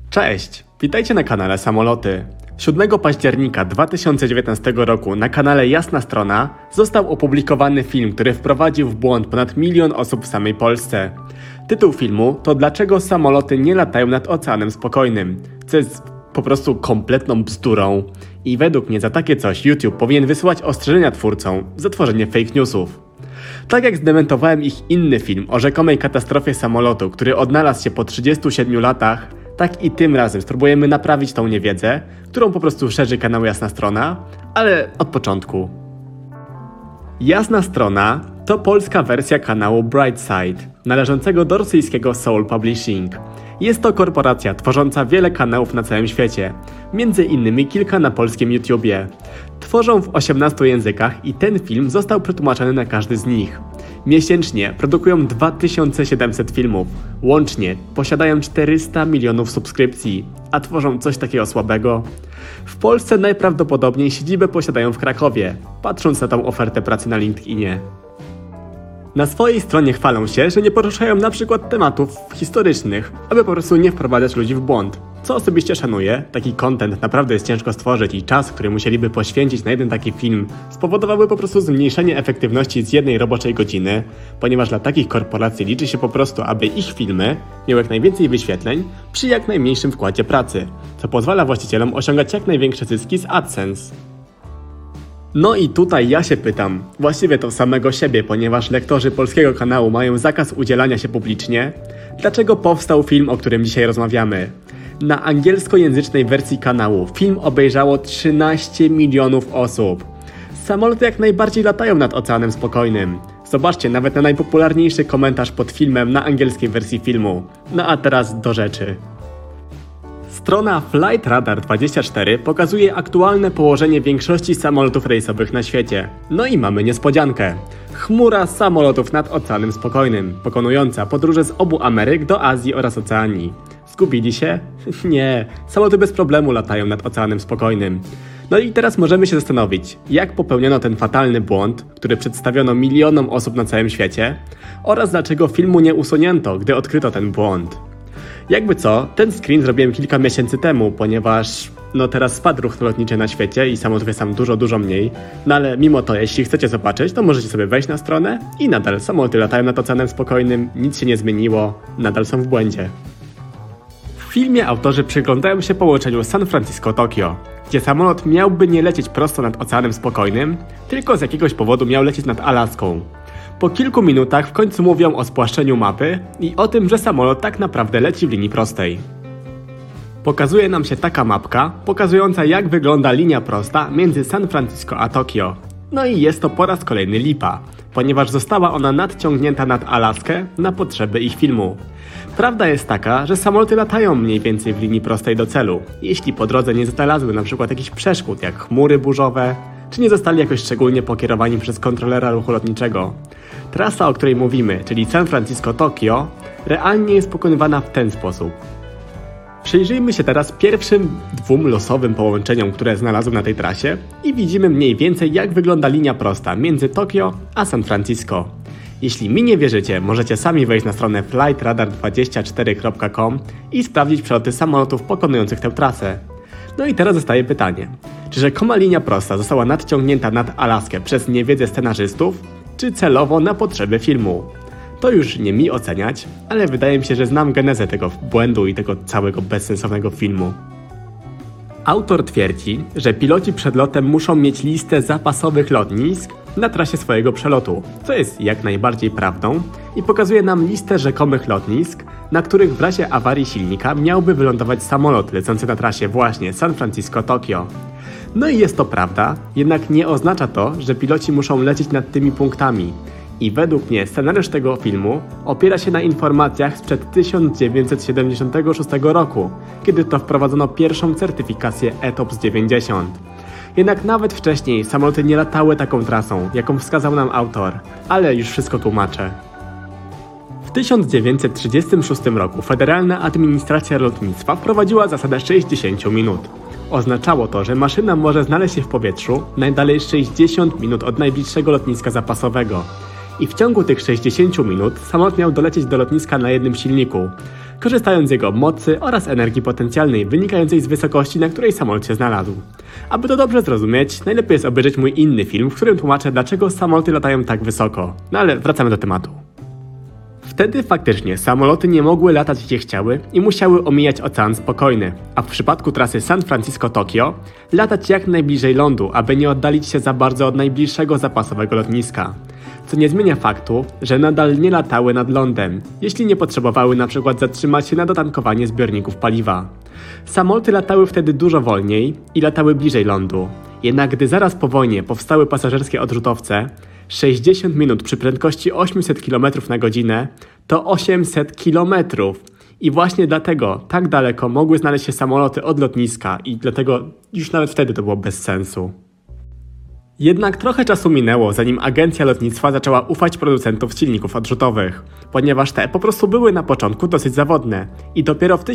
Cześć, witajcie na kanale Samoloty. 7 października 2019 roku na kanale Jasna Strona został opublikowany film, który wprowadził w błąd ponad 1 milion osób w samej Polsce. Tytuł filmu to Dlaczego samoloty nie latają nad Oceanem Spokojnym, co jest po prostu kompletną bzdurą. I według mnie za takie coś YouTube powinien wysyłać ostrzeżenia twórcom za tworzenie fake newsów. Tak jak zdementowałem ich inny film o rzekomej katastrofie samolotu, który odnalazł się po 37 latach, tak i tym razem spróbujemy naprawić tą niewiedzę, którą po prostu szerzy kanał Jasna Strona, ale od początku. Jasna Strona to polska wersja kanału Brightside, należącego do rosyjskiego Soul Publishing. Jest to korporacja tworząca wiele kanałów na całym świecie, między innymi kilka na polskim YouTubie. Tworzą w 18 językach i ten film został przetłumaczony na każdy z nich. Miesięcznie produkują 2700 filmów, łącznie posiadają 400 milionów subskrypcji, a tworzą coś takiego słabego. W Polsce najprawdopodobniej siedzibę posiadają w Krakowie, patrząc na tą ofertę pracy na LinkedInie. Na swojej stronie chwalą się, że nie poruszają na przykład tematów historycznych, aby po prostu nie wprowadzać ludzi w błąd. Co osobiście szanuję, taki content naprawdę jest ciężko stworzyć i czas, który musieliby poświęcić na jeden taki film, spowodowałby po prostu zmniejszenie efektywności z jednej roboczej godziny, ponieważ dla takich korporacji liczy się po prostu, aby ich filmy miały jak najwięcej wyświetleń przy jak najmniejszym wkładzie pracy, co pozwala właścicielom osiągać jak największe zyski z AdSense. No i tutaj ja się pytam, właściwie to samego siebie, ponieważ lektorzy polskiego kanału mają zakaz udzielania się publicznie, dlaczego powstał film, o którym dzisiaj rozmawiamy? Na angielskojęzycznej wersji kanału film obejrzało 13 milionów osób. Samoloty jak najbardziej latają nad Oceanem Spokojnym. Zobaczcie nawet na najpopularniejszy komentarz pod filmem na angielskiej wersji filmu. No a teraz do rzeczy. Strona Flight Radar 24 pokazuje aktualne położenie większości samolotów rejsowych na świecie. No i mamy niespodziankę. Chmura samolotów nad Oceanem Spokojnym, pokonująca podróże z obu Ameryk do Azji oraz Oceanii. Zgubili się? Nie, samoloty bez problemu latają nad Oceanem Spokojnym. No i teraz możemy się zastanowić, jak popełniono ten fatalny błąd, który przedstawiono milionom osób na całym świecie, oraz dlaczego filmu nie usunięto, gdy odkryto ten błąd. Jakby co, ten screen zrobiłem kilka miesięcy temu, ponieważ teraz spadł ruch lotniczy na świecie i samolotów jest tam dużo mniej. No ale mimo to, jeśli chcecie zobaczyć, to możecie sobie wejść na stronę i nadal samoloty latają nad Oceanem Spokojnym, nic się nie zmieniło, nadal są w błędzie. W filmie autorzy przyglądają się połączeniu San Francisco-Tokio, gdzie samolot miałby nie lecieć prosto nad Oceanem Spokojnym, tylko z jakiegoś powodu miał lecieć nad Alaską. Po kilku minutach w końcu mówią o spłaszczeniu mapy i o tym, że samolot tak naprawdę leci w linii prostej. Pokazuje nam się taka mapka, pokazująca jak wygląda linia prosta między San Francisco a Tokio. No i jest to po raz kolejny lipa, ponieważ została ona nadciągnięta nad Alaskę na potrzeby ich filmu. Prawda jest taka, że samoloty latają mniej więcej w linii prostej do celu, jeśli po drodze nie znalazły na przykład jakichś przeszkód jak chmury burzowe, czy nie zostali jakoś szczególnie pokierowani przez kontrolera ruchu lotniczego. Trasa, o której mówimy, czyli San Francisco-Tokio, realnie jest pokonywana w ten sposób. Przyjrzyjmy się teraz pierwszym dwóm losowym połączeniom, które znalazłem na tej trasie i widzimy mniej więcej jak wygląda linia prosta między Tokio a San Francisco. Jeśli mi nie wierzycie, możecie sami wejść na stronę flightradar24.com i sprawdzić przeloty samolotów pokonujących tę trasę. No i teraz zostaje pytanie, czy rzekoma linia prosta została nadciągnięta nad Alaskę przez niewiedzę scenarzystów, czy celowo na potrzeby filmu? To już nie mi oceniać, ale wydaje mi się, że znam genezę tego błędu i tego całego bezsensownego filmu. Autor twierdzi, że piloci przed lotem muszą mieć listę zapasowych lotnisk na trasie swojego przelotu, co jest jak najbardziej prawdą i pokazuje nam listę rzekomych lotnisk, na których w razie awarii silnika miałby wylądować samolot lecący na trasie właśnie San Francisco-Tokio. No i jest to prawda, jednak nie oznacza to, że piloci muszą lecieć nad tymi punktami. I według mnie scenariusz tego filmu opiera się na informacjach sprzed 1976 roku, kiedy to wprowadzono pierwszą certyfikację ETOPS 90. Jednak nawet wcześniej samoloty nie latały taką trasą, jaką wskazał nam autor, ale już wszystko tłumaczę. W 1936 roku Federalna Administracja Lotnictwa wprowadziła zasadę 60 minut. Oznaczało to, że maszyna może znaleźć się w powietrzu najdalej 60 minut od najbliższego lotniska zapasowego. I w ciągu tych 60 minut samolot miał dolecieć do lotniska na jednym silniku. korzystając z jego mocy oraz energii potencjalnej wynikającej z wysokości, na której samolot się znalazł. Aby to dobrze zrozumieć, najlepiej jest obejrzeć mój inny film, w którym tłumaczę, dlaczego samoloty latają tak wysoko. No ale wracamy do tematu. Wtedy faktycznie samoloty nie mogły latać gdzie chciały i musiały omijać Ocean Spokojny, a w przypadku trasy San Francisco-Tokio latać jak najbliżej lądu, aby nie oddalić się za bardzo od najbliższego zapasowego lotniska. Co nie zmienia faktu, że nadal nie latały nad lądem, jeśli nie potrzebowały na przykład zatrzymać się na dotankowanie zbiorników paliwa. Samoloty latały wtedy dużo wolniej i latały bliżej lądu. Jednak gdy zaraz po wojnie powstały pasażerskie odrzutowce, 60 minut przy prędkości 800 km na godzinę to 800 km. I właśnie dlatego tak daleko mogły znaleźć się samoloty od lotniska i dlatego już nawet wtedy to było bez sensu. Jednak trochę czasu minęło, zanim agencja lotnictwa zaczęła ufać producentów silników odrzutowych, ponieważ te po prostu były na początku dosyć zawodne i dopiero w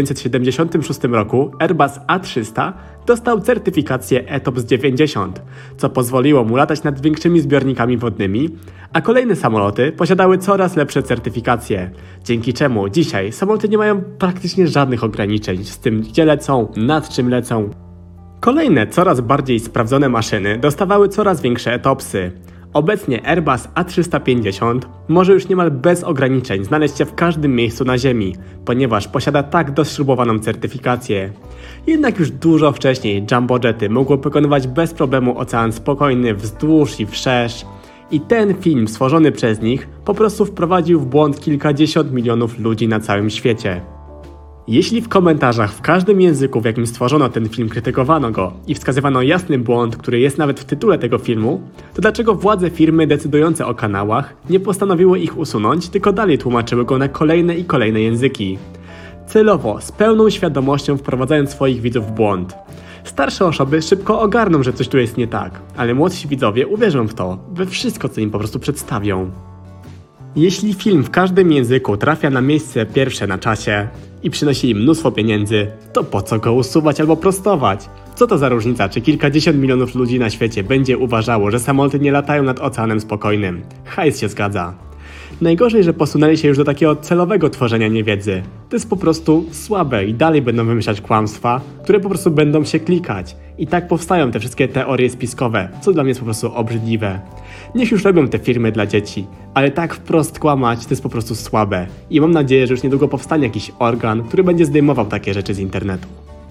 1976 roku Airbus A300 dostał certyfikację ETOPS 90, co pozwoliło mu latać nad większymi zbiornikami wodnymi, a kolejne samoloty posiadały coraz lepsze certyfikacje, dzięki czemu dzisiaj samoloty nie mają praktycznie żadnych ograniczeń z tym, gdzie lecą, nad czym lecą. Kolejne, coraz bardziej sprawdzone maszyny dostawały coraz większe etopsy. Obecnie Airbus A350 może już niemal bez ograniczeń znaleźć się w każdym miejscu na Ziemi, ponieważ posiada tak dośrubowaną certyfikację. Jednak już dużo wcześniej Jumbojety mogły pokonywać bez problemu Ocean Spokojny wzdłuż i wszerz. I ten film stworzony przez nich po prostu wprowadził w błąd kilkadziesiąt milionów ludzi na całym świecie. Jeśli w komentarzach w każdym języku, w jakim stworzono ten film, krytykowano go i wskazywano jasny błąd, który jest nawet w tytule tego filmu, to dlaczego władze firmy decydujące o kanałach nie postanowiły ich usunąć, tylko dalej tłumaczyły go na kolejne i kolejne języki? Celowo, z pełną świadomością wprowadzając swoich widzów w błąd. Starsze osoby szybko ogarną, że coś tu jest nie tak, ale młodsi widzowie uwierzą w to, we wszystko, co im po prostu przedstawią. Jeśli film w każdym języku trafia na miejsce pierwsze na czasie i przynosi im mnóstwo pieniędzy, to po co go usuwać albo prostować? Co to za różnica, czy kilkadziesiąt milionów ludzi na świecie będzie uważało, że samoloty nie latają nad Oceanem Spokojnym? Hajs się zgadza. Najgorzej, że posunęli się już do takiego celowego tworzenia niewiedzy. To jest po prostu słabe i dalej będą wymyślać kłamstwa, które po prostu będą się klikać. I tak powstają te wszystkie teorie spiskowe, co dla mnie jest po prostu obrzydliwe. Niech już robią te firmy dla dzieci, ale tak wprost kłamać to jest po prostu słabe. I mam nadzieję, że już niedługo powstanie jakiś organ, który będzie zdejmował takie rzeczy z internetu.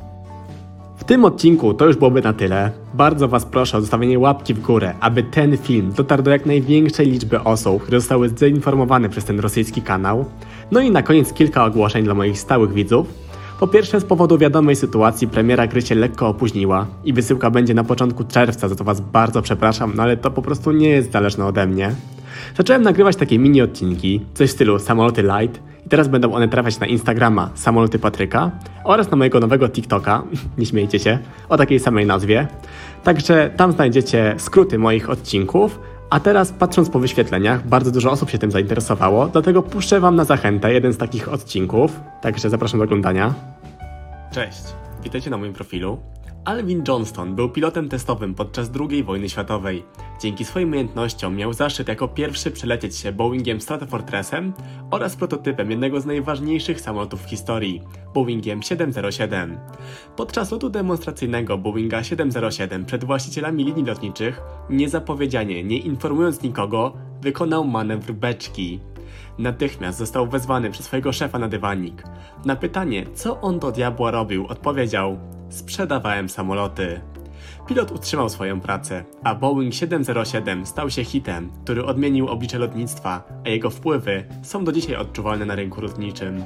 W tym odcinku to już byłoby na tyle. Bardzo Was proszę o zostawienie łapki w górę, aby ten film dotarł do jak największej liczby osób, które zostały zeinformowane przez ten rosyjski kanał. No i na koniec kilka ogłoszeń dla moich stałych widzów. Po pierwsze, z powodu wiadomej sytuacji premiera gry się lekko opóźniła i wysyłka będzie na początku czerwca, za to Was bardzo przepraszam, no ale to po prostu nie jest zależne ode mnie. Zacząłem nagrywać takie mini odcinki, coś w stylu Samoloty Light i teraz będą one trafiać na Instagrama Samoloty Patryka oraz na mojego nowego TikToka, nie śmiejcie się, o takiej samej nazwie. Także tam znajdziecie skróty moich odcinków, a teraz patrząc po wyświetleniach, bardzo dużo osób się tym zainteresowało, dlatego puszczę Wam na zachętę jeden z takich odcinków, także zapraszam do oglądania. Cześć, witajcie na moim profilu. Alvin Johnston był pilotem testowym podczas II wojny światowej. Dzięki swoim umiejętnościom miał zaszczyt jako pierwszy przelecieć się Boeingiem Stratofortressem oraz prototypem jednego z najważniejszych samolotów w historii, Boeingiem 707. Podczas lotu demonstracyjnego Boeinga 707 przed właścicielami linii lotniczych, niezapowiedzianie, nie informując nikogo, wykonał manewr beczki. Natychmiast został wezwany przez swojego szefa na dywanik. Na pytanie, co on do diabła robił, odpowiedział: sprzedawałem samoloty. Pilot utrzymał swoją pracę, a Boeing 707 stał się hitem, który odmienił oblicze lotnictwa, a jego wpływy są do dzisiaj odczuwalne na rynku lotniczym.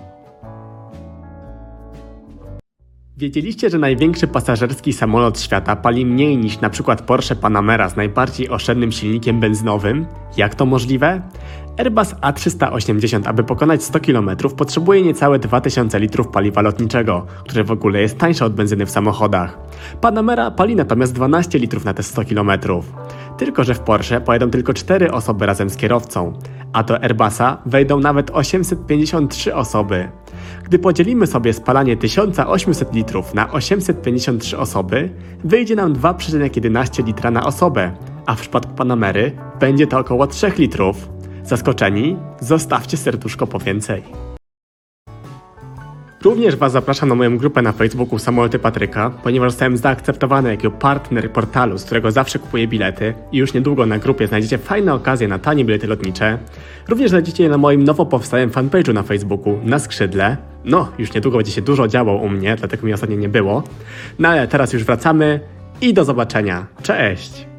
Wiedzieliście, że największy pasażerski samolot świata pali mniej niż np. Porsche Panamera z najbardziej oszczędnym silnikiem benzynowym? Jak to możliwe? Airbus A380, aby pokonać 100 km, potrzebuje niecałe 2000 litrów paliwa lotniczego, które w ogóle jest tańsze od benzyny w samochodach. Panamera pali natomiast 12 litrów na te 100 km. Tylko że w Porsche pojadą tylko 4 osoby razem z kierowcą, a do Airbusa wejdą nawet 853 osoby. Gdy podzielimy sobie spalanie 1800 litrów na 853 osoby, wyjdzie nam 2,11 litra na osobę, a w przypadku Panamery będzie to około 3 litrów. Zaskoczeni? Zostawcie serduszko po więcej. Również Was zapraszam na moją grupę na Facebooku Samoloty Patryka, ponieważ zostałem zaakceptowany jako partner portalu, z którego zawsze kupuję bilety i już niedługo na grupie znajdziecie fajne okazje na tanie bilety lotnicze. Również znajdziecie je na moim nowo powstałym fanpage'u na Facebooku, na skrzydle. No, już niedługo będzie się dużo działo u mnie, dlatego mi ostatnio nie było. No ale teraz już wracamy i do zobaczenia. Cześć!